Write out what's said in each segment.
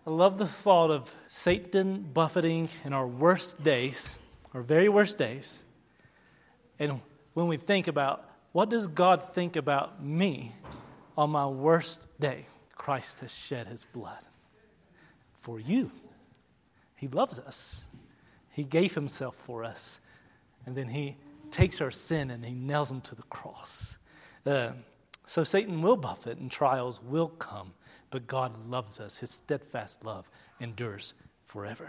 I love the thought of Satan buffeting in our worst days, our very worst days. And when we think about, what does God think about me on my worst day? Christ has shed his blood for you. He loves us. He gave himself for us. And then he takes our sin and he nails them to the cross. So Satan will buffet and trials will come. But God loves us. His steadfast love endures forever.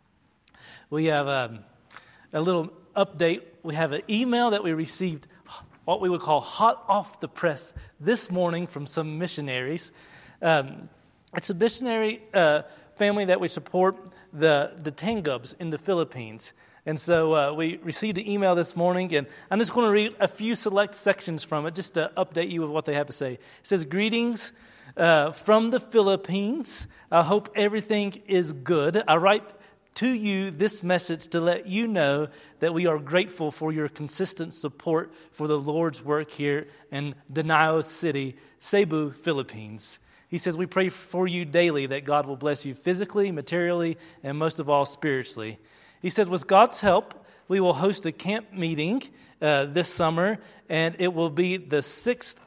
We have a little update. We have an email that we received, what we would call hot off the press this morning from some missionaries. It's a missionary family that we support, the Tangubs in the Philippines. And so we received an email this morning, and I'm just going to read a few select sections from it just to update you with what they have to say. It says, "Greetings from the Philippines. I hope everything is good. I write to you this message to let you know that we are grateful for your consistent support for the Lord's work here in Danao City, Cebu, Philippines." He says, "We pray for you daily that God will bless you physically, materially, and most of all spiritually." He says, "With God's help, we will host a camp meeting this summer, and it will be the 6th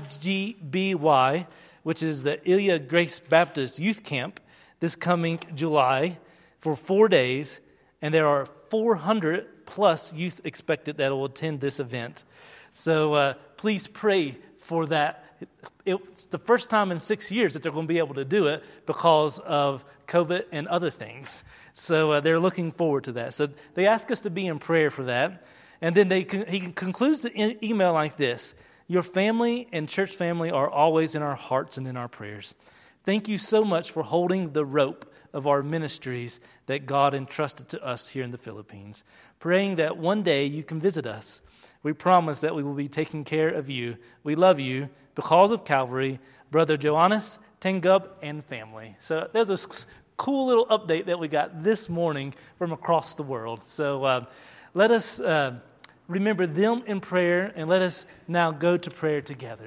IGBY, which is the Ilya Grace Baptist Youth Camp, this coming July for 4 days, and there are 400 plus youth expected that will attend this event. So please pray for that. It's the first time in 6 years that they're going to be able to do it because of COVID and other things. So they're looking forward to that. So they ask us to be in prayer for that. And then he concludes the email like this: "Your family and church family are always in our hearts and in our prayers. Thank you so much for holding the rope of our ministries that God entrusted to us here in the Philippines. Praying that one day you can visit us. We promise that we will be taking care of you. We love you. Because of Calvary, Brother Johannes Tangub and family." So there's a cool little update that we got this morning from across the world. So let us remember them in prayer, and let us now go to prayer together.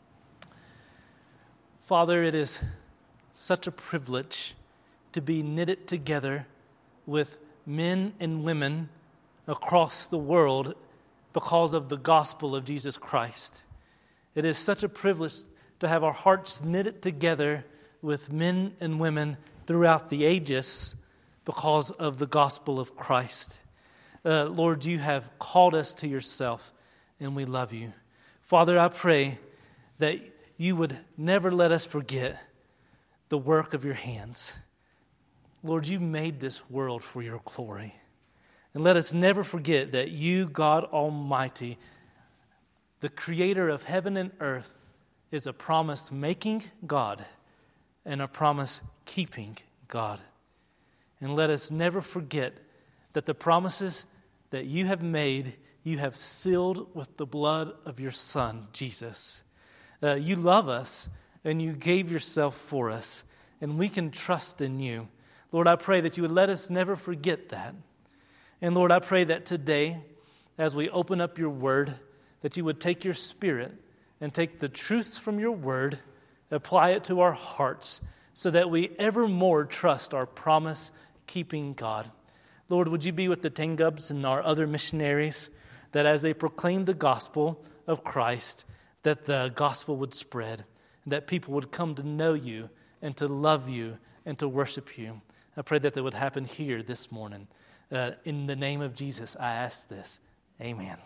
Father, it is such a privilege to be knitted together with men and women across the world because of the gospel of Jesus Christ. It is such a privilege to have our hearts knitted together with men and women throughout the ages because of the gospel of Christ. Lord, you have called us to yourself, and we love you. Father, I pray that you would never let us forget the work of your hands. Lord, you made this world for your glory. And let us never forget that you, God Almighty, the creator of heaven and earth, is a promise-making God and a promise-keeping God. And let us never forget that the promises that you have made, you have sealed with the blood of your Son, Jesus. You love us, and you gave yourself for us, and we can trust in you. Lord, I pray that you would let us never forget that. And Lord, I pray that today, as we open up your word, that you would take your Spirit and take the truths from your word, apply it to our hearts, so that we evermore trust our promise-keeping God. Lord, would you be with the Tangubs and our other missionaries, that as they proclaim the gospel of Christ, that the gospel would spread, and that people would come to know you and to love you and to worship you. I pray that would happen here this morning. In the name of Jesus, I ask this. Amen.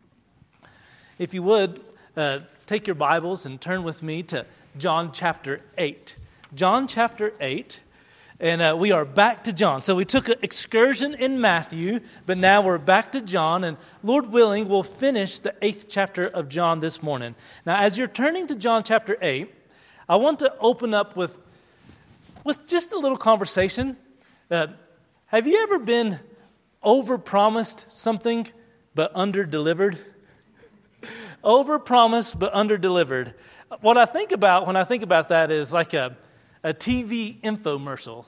If you would, take your Bibles and turn with me to John chapter 8. John chapter 8. And we are back to John. So we took an excursion in Matthew, but now we're back to John. And Lord willing, we'll finish the 8th chapter of John this morning. Now, as you're turning to John chapter 8, I want to open up with just a little conversation. Have you ever been overpromised something but under-delivered? Overpromised but under-delivered. What I think about when I think about that is like a TV infomercial.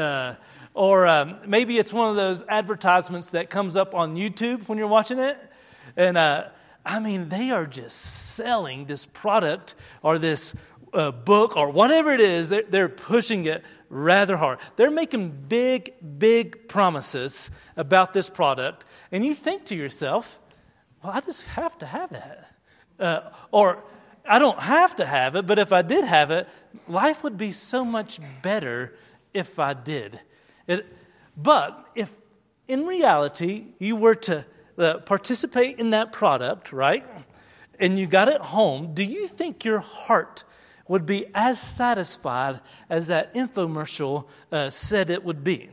Or maybe it's one of those advertisements that comes up on YouTube when you're watching it. And they are just selling this product or this book or whatever it is, they're pushing it rather hard. They're making big, big promises about this product. And you think to yourself, well, I just have to have that. Or I don't have to have it, but if I did have it, life would be so much better if I did. But if in reality you were to participate in that product, right, and you got it home, do you think your heart would be as satisfied as that infomercial said it would be?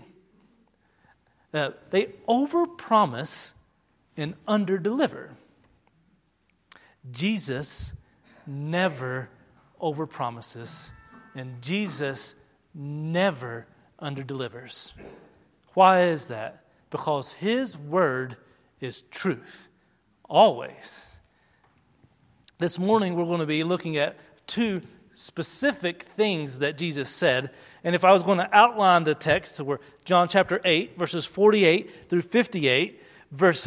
They overpromise and underdeliver. Jesus never overpromises, and Jesus never underdelivers. Why is that? Because His word is truth, always. This morning we're going to be looking at two specific things that Jesus said. And if I was going to outline the text, so we're John chapter 8, verses 48 through 58, verse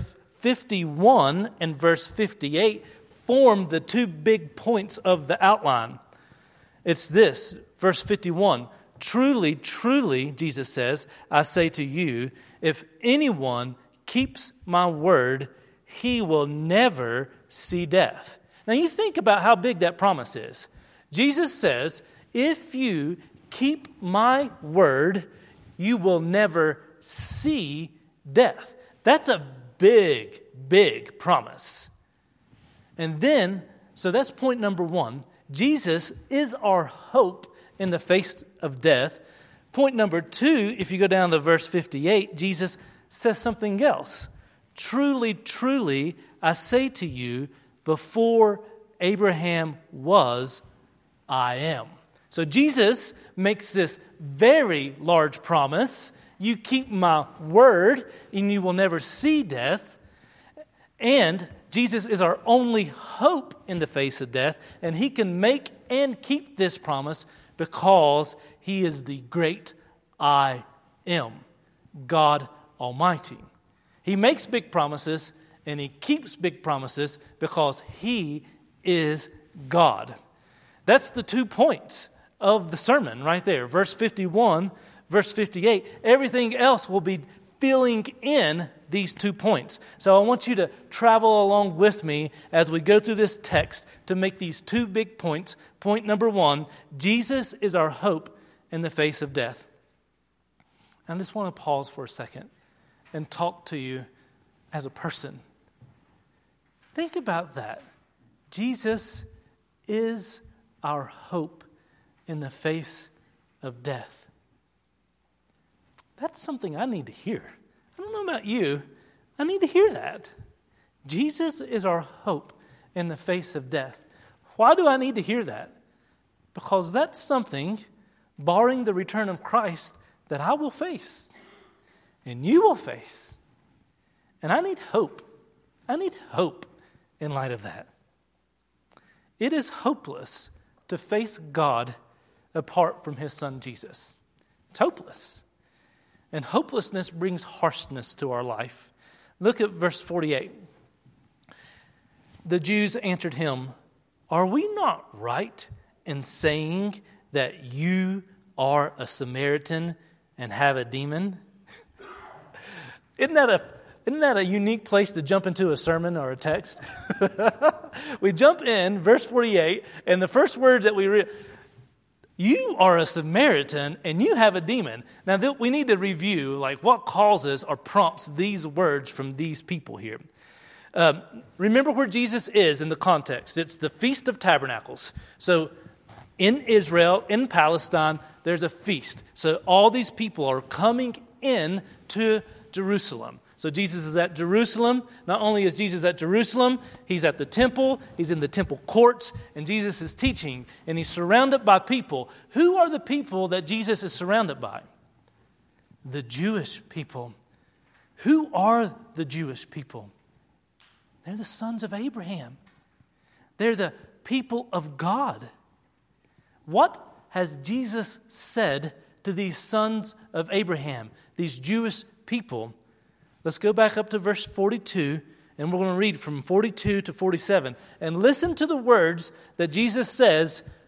51 and verse 58 form the two big points of the outline. It's this, verse 51. Truly, truly, Jesus says, I say to you, if anyone keeps my word, he will never see death. Now you think about how big that promise is. Jesus says, if you keep my word, you will never see death. That's a big, big promise. And then, so that's point number one. Jesus is our hope in the face of death. Point number two, if you go down to verse 58, Jesus says something else. Truly, truly, I say to you, before Abraham was, I am. So Jesus makes this very large promise. You keep my word and you will never see death. And Jesus is our only hope in the face of death. And He can make and keep this promise because He is the great I am, God Almighty. He makes big promises and He keeps big promises because He is God. That's the 2 points of the sermon right there. Verse 51, verse 58. Everything else will be filling in these 2 points. So I want you to travel along with me as we go through this text to make these 2 big points. Point number 1, Jesus is our hope in the face of death. I just want to pause for a second and talk to you as a person. Think about that. Jesus is our hope in the face of death. That's something I need to hear. I don't know about you. I need to hear that. Jesus is our hope in the face of death. Why do I need to hear that? Because that's something, barring the return of Christ, that I will face. And you will face. And I need hope. I need hope in light of that. It is hopeless to face God apart from His Son Jesus. It's hopeless. And hopelessness brings harshness to our life. Look at verse 48. The Jews answered Him, "Are we not right in saying that you are a Samaritan and have a demon?" Isn't that a unique place to jump into a sermon or a text? We jump in, verse 48, and the first words that we read, you are a Samaritan and you have a demon. Now, we need to review what causes or prompts these words from these people here. Remember where Jesus is in the context. It's the Feast of Tabernacles. So in Israel, in Palestine, there's a feast. So all these people are coming in to Jerusalem. So Jesus is at Jerusalem. Not only is Jesus at Jerusalem, He's at the temple. He's in the temple courts. And Jesus is teaching. And He's surrounded by people. Who are the people that Jesus is surrounded by? The Jewish people. Who are the Jewish people? They're the sons of Abraham. They're the people of God. What has Jesus said to these sons of Abraham, these Jewish people? Let's go back up to verse 42, and we're going to read from 42 to 47. And listen to the words that Jesus says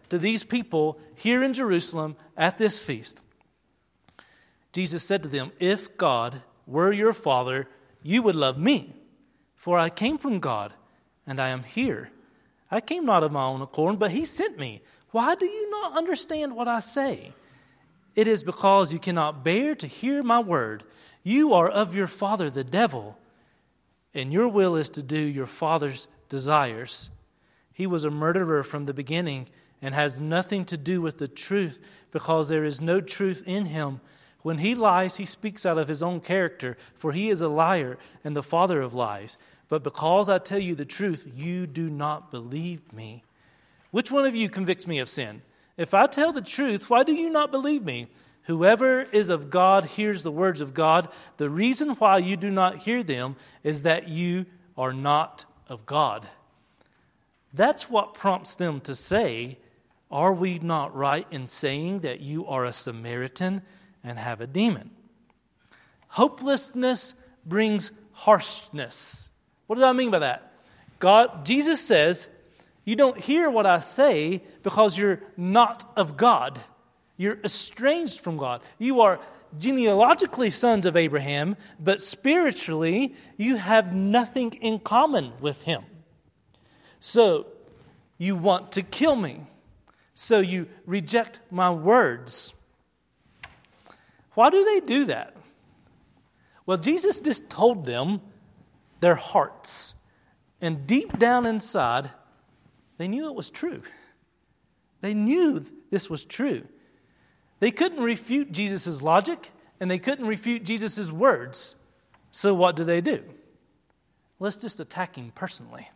to these people here in Jerusalem at this feast. Jesus said to them, "If God were your Father, you would love me, for I came from God, and I am here. I came not of my own accord, but he sent me. Why do you not understand what I say? It is because you cannot bear to hear my word. You are of your father the devil, and your will is to do your father's desires. He was a murderer from the beginning and has nothing to do with the truth, because there is no truth in him. When he lies, he speaks out of his own character, for he is a liar and the father of lies. But because I tell you the truth, you do not believe me. Which one of you convicts me of sin? If I tell the truth, why do you not believe me? Whoever is of God hears the words of God. The reason why you do not hear them is that you are not of God." That's what prompts them to say, "Are we not right in saying that you are a Samaritan and have a demon?" Hopelessness brings harshness. What do I mean by that? Jesus says, you don't hear what I say because you're not of God. You're estranged from God. You are genealogically sons of Abraham, but spiritually you have nothing in common with him. So you want to kill me. So you reject my words. Why do they do that? Well, Jesus just told them their hearts. And deep down inside, they knew it was true. They knew this was true. They couldn't refute Jesus' logic, and they couldn't refute Jesus' words. So what do? Let's just attack him personally.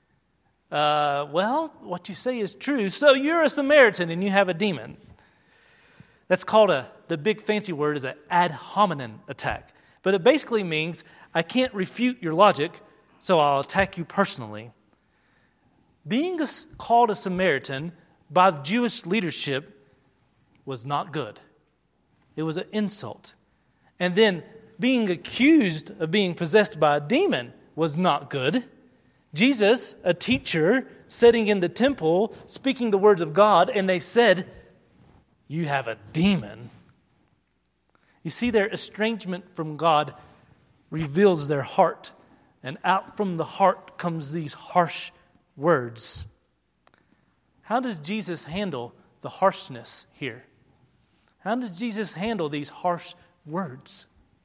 Well, what you say is true. So you're a Samaritan and you have a demon. That's called the big fancy word is an ad hominem attack. But it basically means I can't refute your logic, so I'll attack you personally. Being called a Samaritan by the Jewish leadership was not good. It was an insult. And then being accused of being possessed by a demon was not good. Jesus, a teacher, sitting in the temple, speaking the words of God, and they said, "You have a demon." You see, their estrangement from God reveals their heart, and out from the heart comes these harsh words. How does Jesus handle the harshness here? How does Jesus handle these harsh words?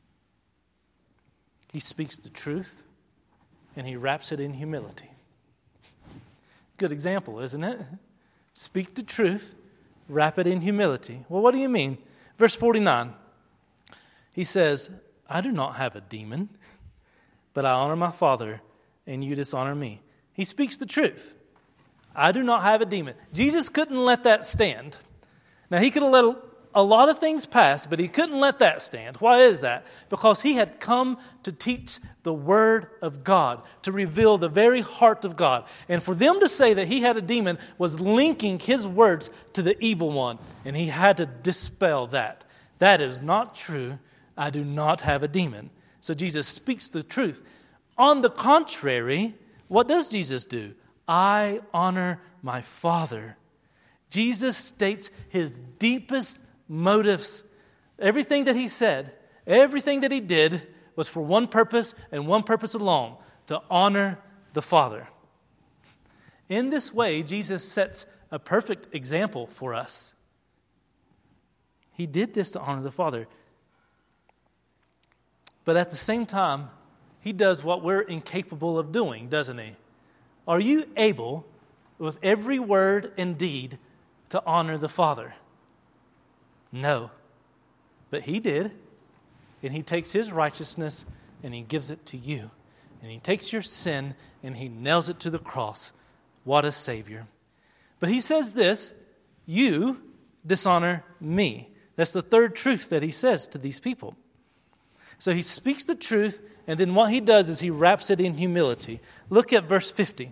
He speaks the truth, and he wraps it in humility. Good example, isn't it? Speak the truth, wrap it in humility. Well, what do you mean? Verse 49, he says, "I do not have a demon, but I honor my Father, and you dishonor me." He speaks the truth. I do not have a demon. Jesus couldn't let that stand. Now, he could have let a lot of things pass, but he couldn't let that stand. Why is that? Because he had come to teach the Word of God, to reveal the very heart of God. And for them to say that he had a demon was linking his words to the evil one, and he had to dispel that. That is not true. I do not have a demon. So Jesus speaks the truth. On the contrary, what does Jesus do? I honor my Father. Jesus states his deepest motives. Everything that he said, everything that he did was for one purpose and one purpose alone, to honor the Father. In this way, Jesus sets a perfect example for us. He did this to honor the Father. But at the same time, he does what we're incapable of doing, doesn't he? Are you able, with every word and deed, to honor the Father? No. But he did. And he takes his righteousness and he gives it to you. And he takes your sin and he nails it to the cross. What a Savior. But he says this, you dishonor me. That's the third truth that he says to these people. So he speaks the truth, and then what he does is he wraps it in humility. Look at verse 50.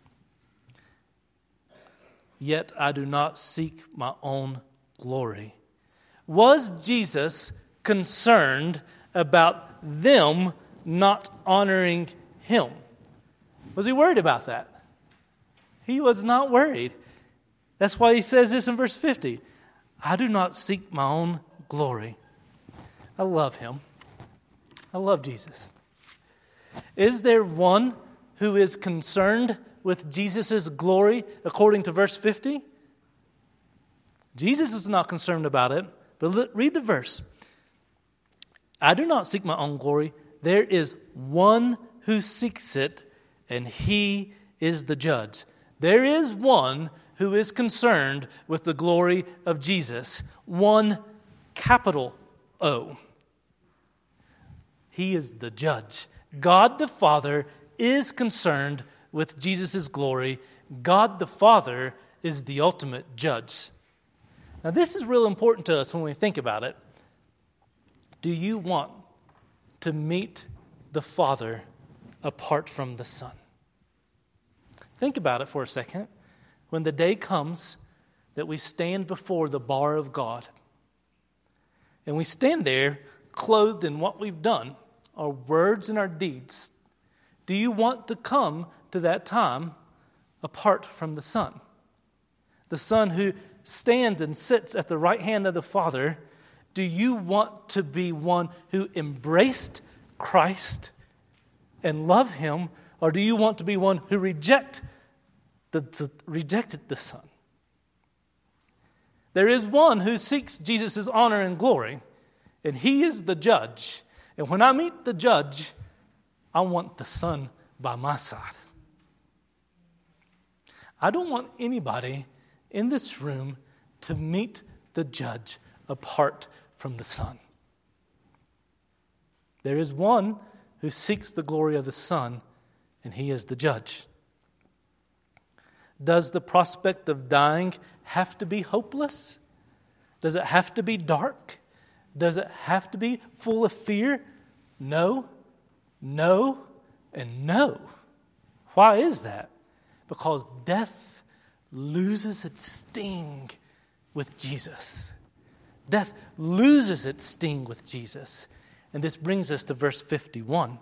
Yet I do not seek my own glory. Was Jesus concerned about them not honoring him? Was he worried about that? He was not worried. That's why he says this in verse 50. I do not seek my own glory. I love him. I love Jesus. Is there one who is concerned with Jesus' glory according to verse 50? Jesus is not concerned about it, but read the verse. I do not seek my own glory. There is one who seeks it, and he is the judge. There is one who is concerned with the glory of Jesus. One, capital O. He is the judge. God the Father is concerned with Jesus' glory. God the Father is the ultimate judge. Now, this is real important to us when we think about it. Do you want to meet the Father apart from the Son? Think about it for a second. When the day comes that we stand before the bar of God, and we stand there clothed in what we've done, our words and our deeds, do you want to come to that time apart from the Son? The Son who stands and sits at the right hand of the Father. Do you want to be one who embraced Christ and loved Him, or do you want to be one who rejected the Son? There is one who seeks Jesus' honor and glory, and He is the judge. And when I meet the judge, I want the Son by my side. I don't want anybody in this room to meet the judge apart from the Son. There is one who seeks the glory of the Son, and He is the judge. Does the prospect of dying have to be hopeless? Does it have to be dark? Does it have to be full of fear? No, no, and no. Why is that? Because death loses its sting with Jesus. Death loses its sting with Jesus. And this brings us to verse 51.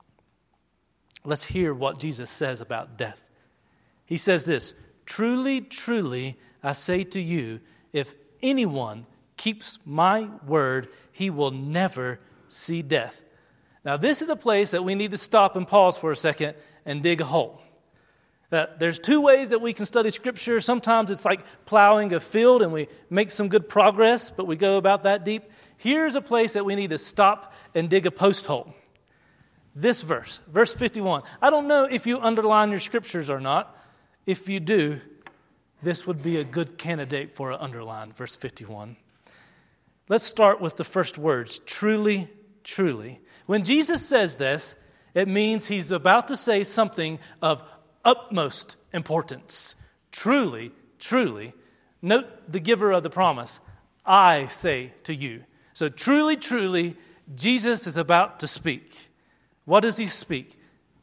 Let's hear what Jesus says about death. He says this, "Truly, truly, I say to you, if anyone keeps my word, he will never see death." Now, this is a place that we need to stop and pause for a second and dig a hole. There's two ways that we can study Scripture. Sometimes it's like plowing a field and we make some good progress, but we go about that deep. Here's a place that we need to stop and dig a post hole. This verse, verse 51. I don't know if you underline your Scriptures or not. If you do, this would be a good candidate for an underline, verse 51. Let's start with the first words, truly, truly. When Jesus says this, it means He's about to say something of utmost importance. Truly, truly. Note the giver of the promise. I say to you. So truly, truly, Jesus is about to speak. What does He speak?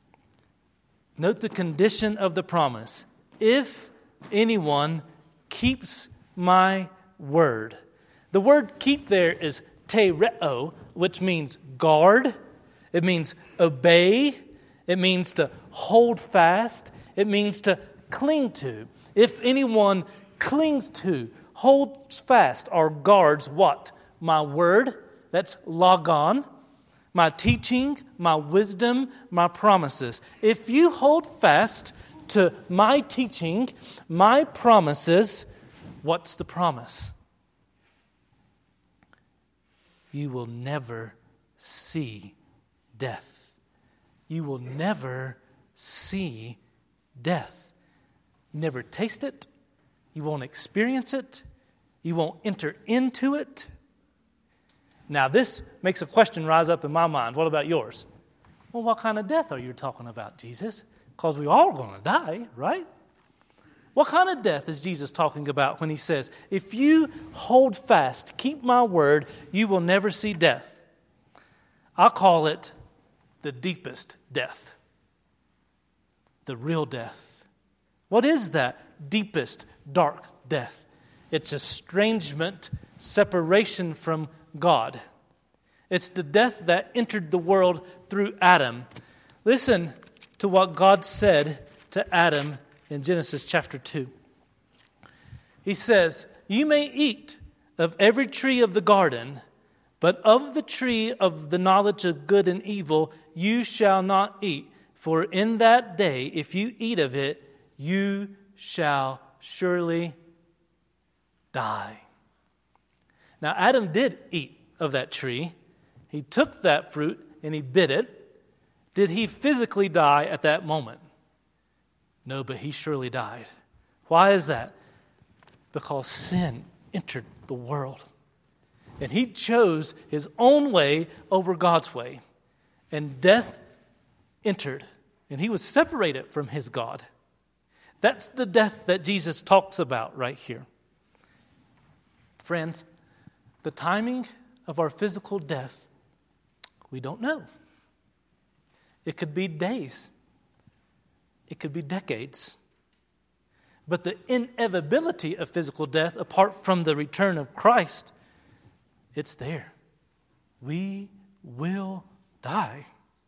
Note the condition of the promise. If anyone keeps my word. The word keep there is tereo, which means guard. It means obey. It means to hold fast. It means to cling to. If anyone clings to, holds fast, or guards what? My word, that's logon. My teaching, my wisdom, my promises. If you hold fast to my teaching, my promises, what's the promise? You will never see death. You will never see death. You never taste it. You won't experience it. You won't enter into it. Now, this makes a question rise up in my mind. What about yours? Well, what kind of death are you talking about, Jesus? Because we all going to die, right? What kind of death is Jesus talking about when He says, if you hold fast, keep my word, you will never see death? I call it the deepest death. The real death. What is that deepest, dark death? It's estrangement, separation from God. It's the death that entered the world through Adam. Listen to what God said to Adam in Genesis chapter 2. He says, you may eat of every tree of the garden, but of the tree of the knowledge of good and evil you shall not eat. For in that day, if you eat of it, you shall surely die. Now, Adam did eat of that tree. He took that fruit and he bit it. Did he physically die at that moment? No, but he surely died. Why is that? Because sin entered the world. And he chose his own way over God's way. And death entered. And he was separated from his God. That's the death that Jesus talks about right here. Friends, the timing of our physical death, we don't know. It could be days. It could be decades. But the inevitability of physical death, apart from the return of Christ, it's there. We will die.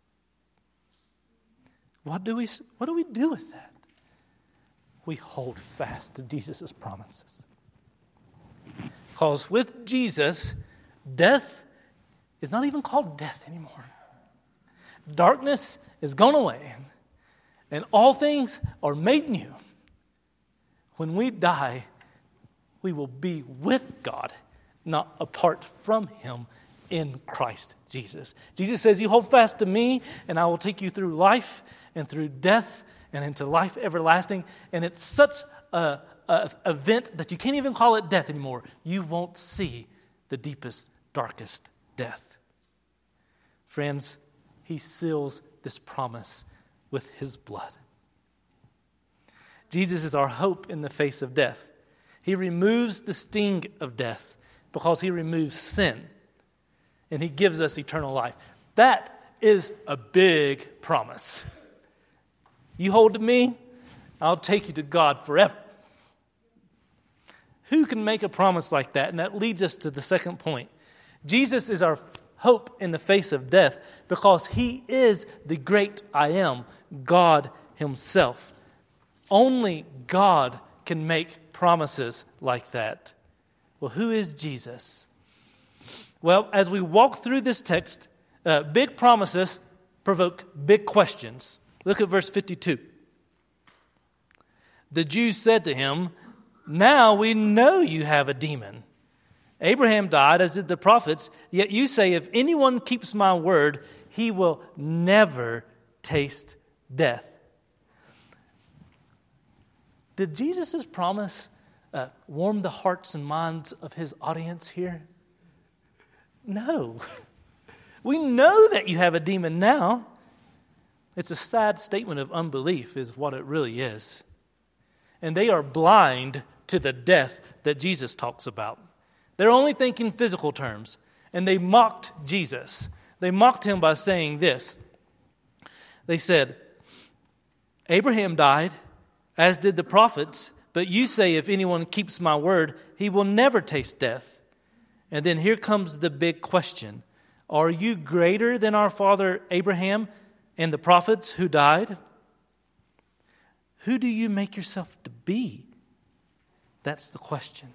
What do we do with that? We hold fast to Jesus' promises. Because with Jesus, death is not even called death anymore. Darkness is gone away, and all things are made new. When we die, we will be with God, not apart from Him in Christ Jesus. Jesus says, you hold fast to me, and I will take you through life and through death and into life everlasting. And it's such an event that you can't even call it death anymore. You won't see the deepest, darkest death. Friends, He seals this promise with His blood. Jesus is our hope in the face of death. He removes the sting of death because He removes sin. And He gives us eternal life. That is a big promise. You hold to me, I'll take you to God forever. Who can make a promise like that? And that leads us to the second point. Jesus is our hope in the face of death because He is the great I am, God Himself. Only God can make promises like that. Well, who is Jesus? Well, as we walk through this text, big promises provoke big questions. Look at verse 52. The Jews said to Him, now we know you have a demon. Abraham died, as did the prophets, yet you say, if anyone keeps my word, he will never taste death. Did Jesus' promise warm the hearts and minds of His audience here? No. We know that you have a demon now. It's a sad statement of unbelief is what it really is. And they are blind to the death that Jesus talks about. They're only thinking physical terms. And they mocked Jesus. They mocked Him by saying this. They said, Abraham died, as did the prophets, but you say if anyone keeps my word, he will never taste death. And then here comes the big question. Are you greater than our father Abraham and the prophets who died? Who do you make yourself to be? That's the question.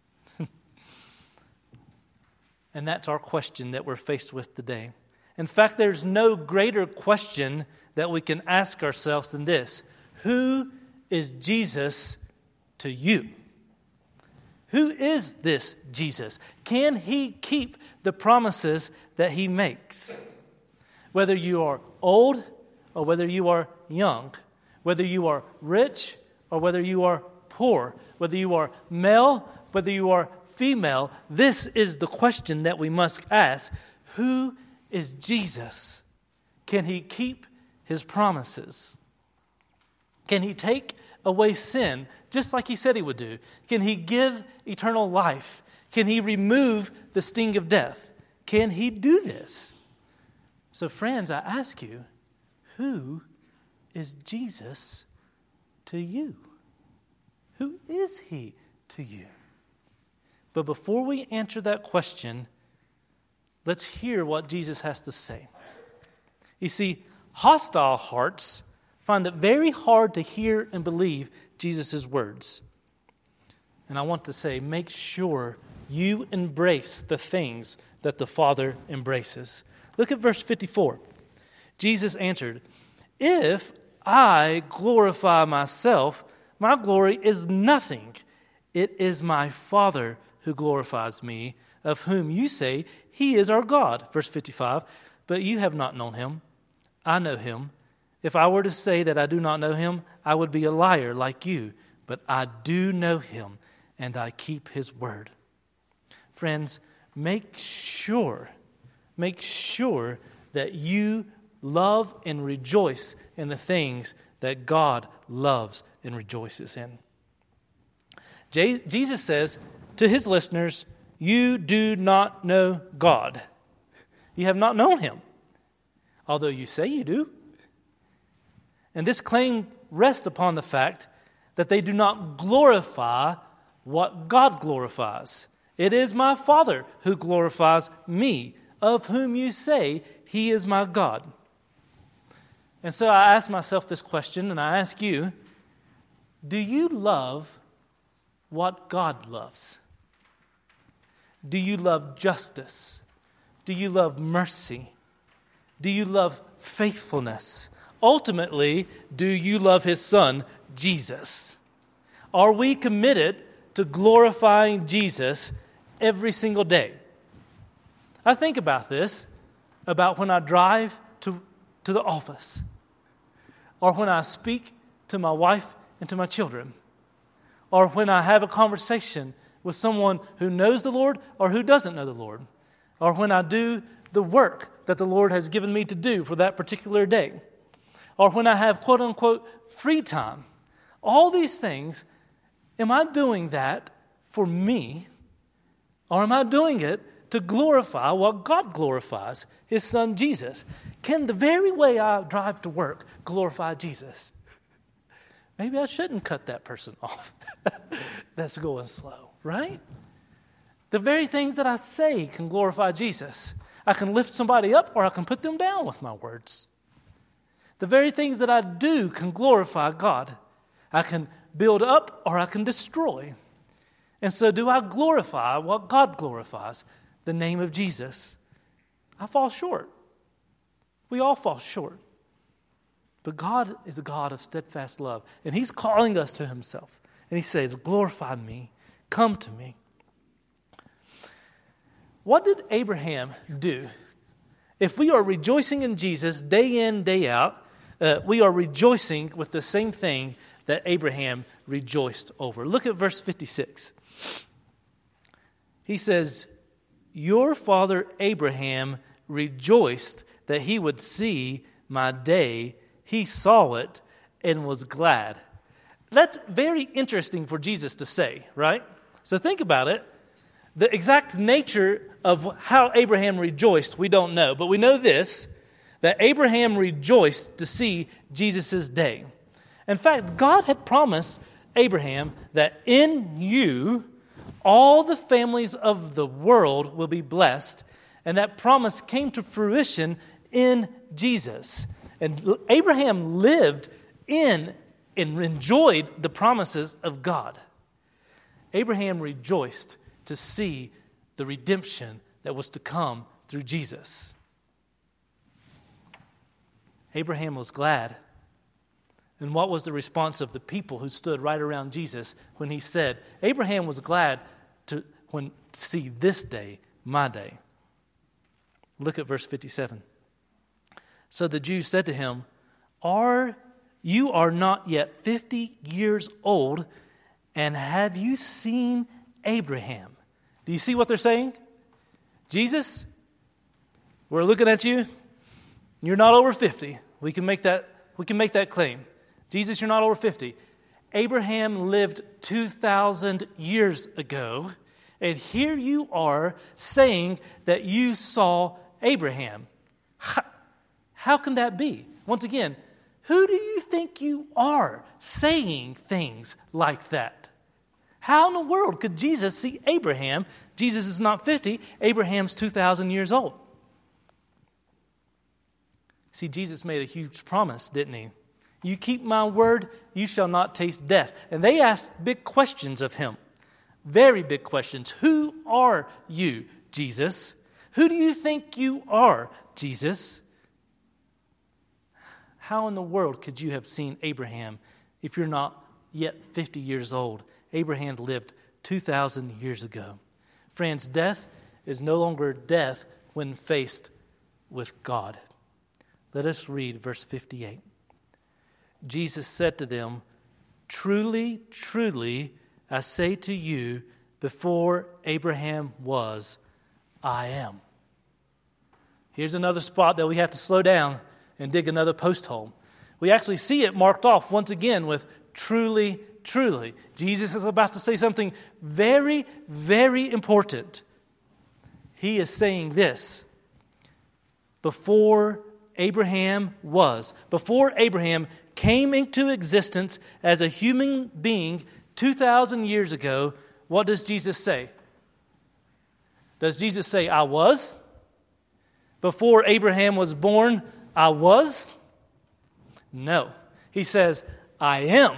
And that's our question that we're faced with today. In fact, there's no greater question that we can ask ourselves than this. Who is Jesus to you? Who is this Jesus? Can He keep the promises that He makes? Whether you are old or whether you are young, whether you are rich or whether you are poor, whether you are male, whether you are female, this is the question that we must ask. Who is Jesus? Can He keep His promises? Can He take away sin just like He said He would do? Can He give eternal life? Can He remove the sting of death? Can He do this? So friends, I ask you, who is Jesus to you? Who is He to you? But before we answer that question, let's hear what Jesus has to say. You see, hostile hearts find it very hard to hear and believe Jesus' words. And I want to say, make sure you embrace the things that the Father embraces. Look at verse 54. Jesus answered, "If I glorify myself, my glory is nothing. It is my Father who glorifies me, of whom you say he is our God." Verse 55, "But you have not known him. I know him. If I were to say that I do not know him, I would be a liar like you. But I do know him, and I keep his word." Friends, make sure that you love and rejoice in the things that God loves and rejoices in. Jesus says to his listeners, you do not know God. You have not known him, although you say you do. And this claim rests upon the fact that they do not glorify what God glorifies. It is my Father who glorifies me, of whom you say he is my God. And so I ask myself this question, and I ask you, do you love what God loves? Do you love justice? Do you love mercy? Do you love faithfulness? Ultimately, do you love his Son, Jesus? Are we committed to glorifying Jesus every single day? I think about this, about when I drive to the office, or when I speak to my wife and to my children, or when I have a conversation with someone who knows the Lord or who doesn't know the Lord, or when I do the work that the Lord has given me to do for that particular day, or when I have quote-unquote free time. All these things, am I doing that for me, or am I doing it to glorify what God glorifies, his Son Jesus? Can the very way I drive to work glorify Jesus? Maybe I shouldn't cut that person off that's going slow, right? The very things that I say can glorify Jesus. I can lift somebody up or I can put them down with my words. The very things that I do can glorify God. I can build up or I can destroy. And so do I glorify what God glorifies? The name of Jesus. I fall short. We all fall short. But God is a God of steadfast love. And he's calling us to himself. And he says, glorify me. Come to me. What did Abraham do? If we are rejoicing in Jesus day in, day out, we are rejoicing with the same thing that Abraham rejoiced over. Look at verse 56. He says, your father Abraham rejoiced that he would see my day. He saw it and was glad. That's very interesting for Jesus to say, right? So think about it. The exact nature of how Abraham rejoiced, we don't know. But we know this, that Abraham rejoiced to see Jesus' day. In fact, God had promised Abraham that in you, all the families of the world will be blessed. And that promise came to fruition in Jesus. And Abraham lived in and enjoyed the promises of God. Abraham rejoiced to see the redemption that was to come through Jesus. Abraham was glad. And what was the response of the people who stood right around Jesus when he said, Abraham was glad to see this day, my day? Look at verse 57. So the Jews said to him, you are not yet 50 years old, and have you seen Abraham? Do you see what they're saying? Jesus, we're looking at you. You're not over 50. We can make that claim. Jesus, you're not over 50. Abraham lived 2,000 years ago, and here you are saying that you saw Abraham. How can that be? Once again, who do you think you are saying things like that? How in the world could Jesus see Abraham? Jesus is not 50. Abraham's 2,000 years old. See, Jesus made a huge promise, didn't he? You keep my word, you shall not taste death. And they asked big questions of him. very big questions. Who are you, Jesus? Who do you think you are, Jesus? How in the world could you have seen Abraham if you're not yet 50 years old? Abraham lived 2,000 years ago. Friends, death is no longer death when faced with God. Let us read verse 58. Jesus said to them, "Truly, truly, I say to you, before Abraham was, I am." Here's another spot that we have to slow down and dig another post hole. We actually see it marked off once again with truly, truly. Jesus is about to say something very, very important. He is saying this: before Abraham was, before Abraham came into existence as a human being 2,000 years ago, what does Jesus say? Does Jesus say, I was? Before Abraham was born, I was? No. He says, I am.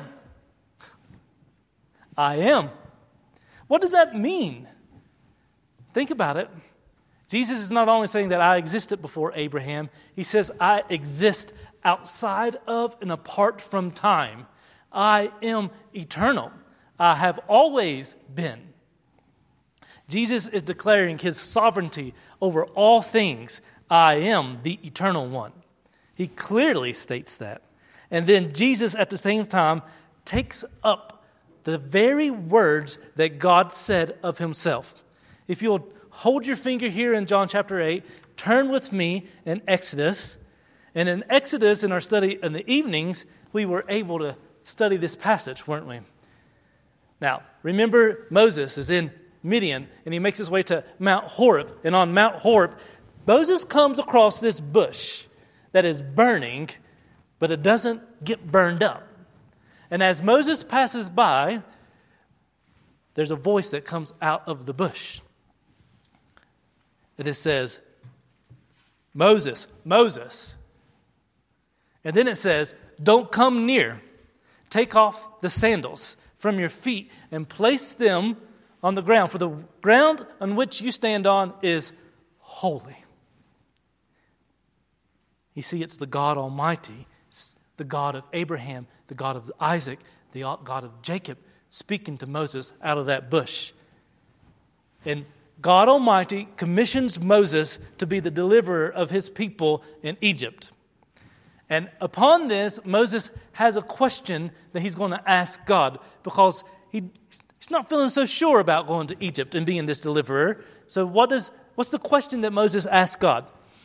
I am. What does that mean? Think about it. Jesus is not only saying that I existed before Abraham, he says I exist outside of and apart from time. I am eternal. I have always been. Jesus is declaring his sovereignty over all things. I am the eternal one. He clearly states that. And then Jesus at the same time takes up the very words that God said of himself. If you'll hold your finger here in John chapter 8, turn with me in Exodus. And in Exodus, in our study in the evenings, we were able to study this passage, weren't we? Now, remember Moses is in Midian, and he makes his way to Mount Horeb. And on Mount Horeb, Moses comes across this bush that is burning, but it doesn't get burned up. And as Moses passes by, there's a voice that comes out of the bush. And it says, Moses, Moses. And then it says, don't come near. Take off the sandals from your feet and place them on the ground, for the ground on which you stand on is holy. You see, it's the God Almighty, it's the God of Abraham, the God of Isaac, the God of Jacob, speaking to Moses out of that bush. And God Almighty commissions Moses to be the deliverer of his people in Egypt. And upon this, Moses has a question that he's going to ask God, because he's not feeling so sure about going to Egypt and being this deliverer. So what's the question that Moses asked God?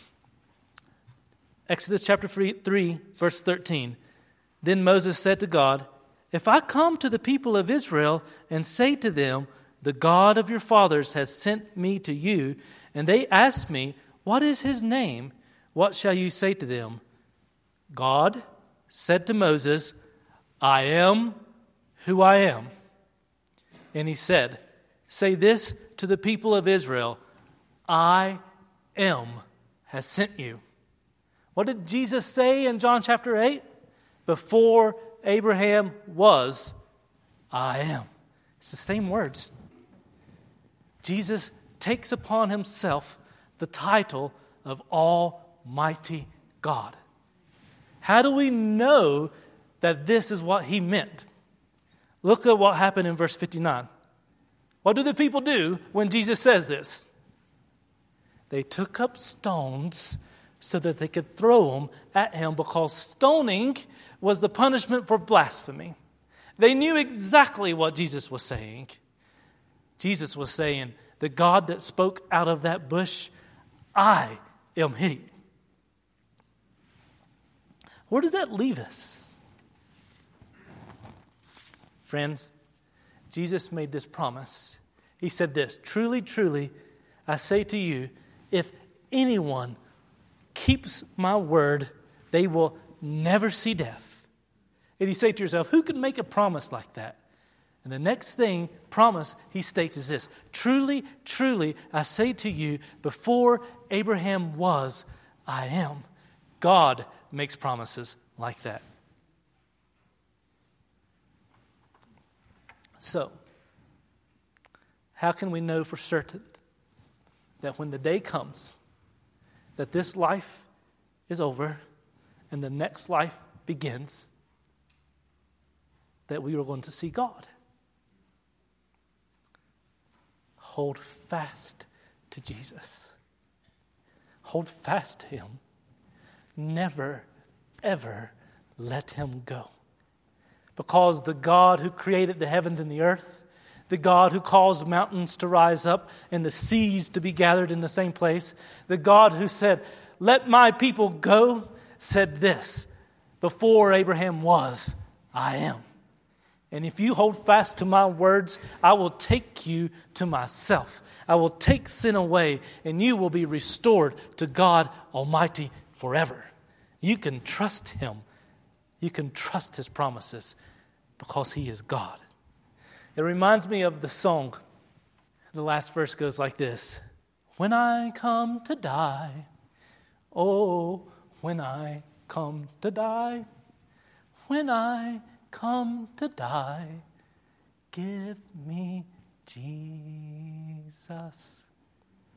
Exodus chapter 3, verse 13. Then Moses said to God, if I come to the people of Israel and say to them, the God of your fathers has sent me to you, and they ask me, what is his name? What shall you say to them? God said to Moses, I am who I am. And he said, say this to the people of Israel, I am has sent you. What did Jesus say in John chapter 8? Before Abraham was, I am. It's the same words. Jesus takes upon himself the title of Almighty God. How do we know that this is what he meant? Look at what happened in verse 59. What do the people do when Jesus says this? They took up stones so that they could throw them at him, because stoning was the punishment for blasphemy. They knew exactly what Jesus was saying. Jesus was saying, the God that spoke out of that bush, I am he. Where does that leave us? Friends, Jesus made this promise. He said this, truly, truly, I say to you, if anyone keeps my word, they will never see death. And you say to yourself, who could make a promise like that? And the next promise he states is this, truly, truly, I say to you, before Abraham was, I am. God makes promises like that. So, How can we know for certain that when the day comes, that this life is over and the next life begins, that we are going to see God? Hold fast to Jesus. Hold fast to him. Never, ever let him go. Because the God who created the heavens and the earth, the God who caused mountains to rise up and the seas to be gathered in the same place, the God who said, "Let my people go," said this: "Before Abraham was, I am. And if you hold fast to my words, I will take you to myself. I will take sin away, and you will be restored to God Almighty forever." You can trust him. You can trust his promises because he is God. It reminds me of the song. The last verse goes like this: "When I come to die, oh, when I come to die, when I come to die, give me Jesus."